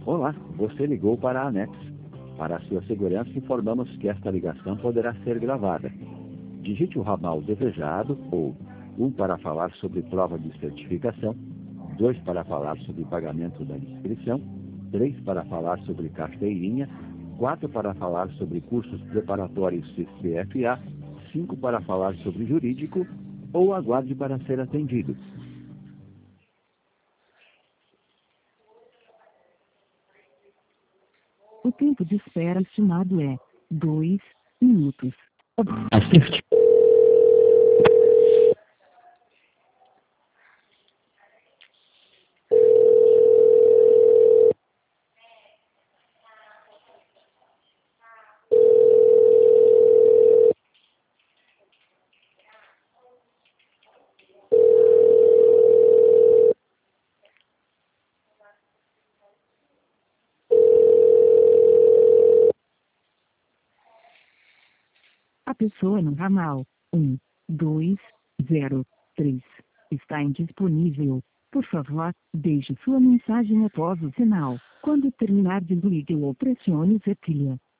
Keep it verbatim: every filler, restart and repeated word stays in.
Olá, você ligou para a ANEX. Para a sua segurança, informamos que esta ligação poderá ser gravada. Digite o ramal desejado ou um para falar sobre prova de certificação, dois para falar sobre pagamento da inscrição, três para falar sobre carteirinha, quatro para falar sobre cursos preparatórios C C F A, cinco para falar sobre jurídico ou aguarde para ser atendido. O tempo de espera estimado é dois minutos. Assiste. A pessoa no ramal um, dois, zero, três está indisponível. Por favor, deixe sua mensagem após o sinal. Quando terminar, desligue ou pressione o zetilha.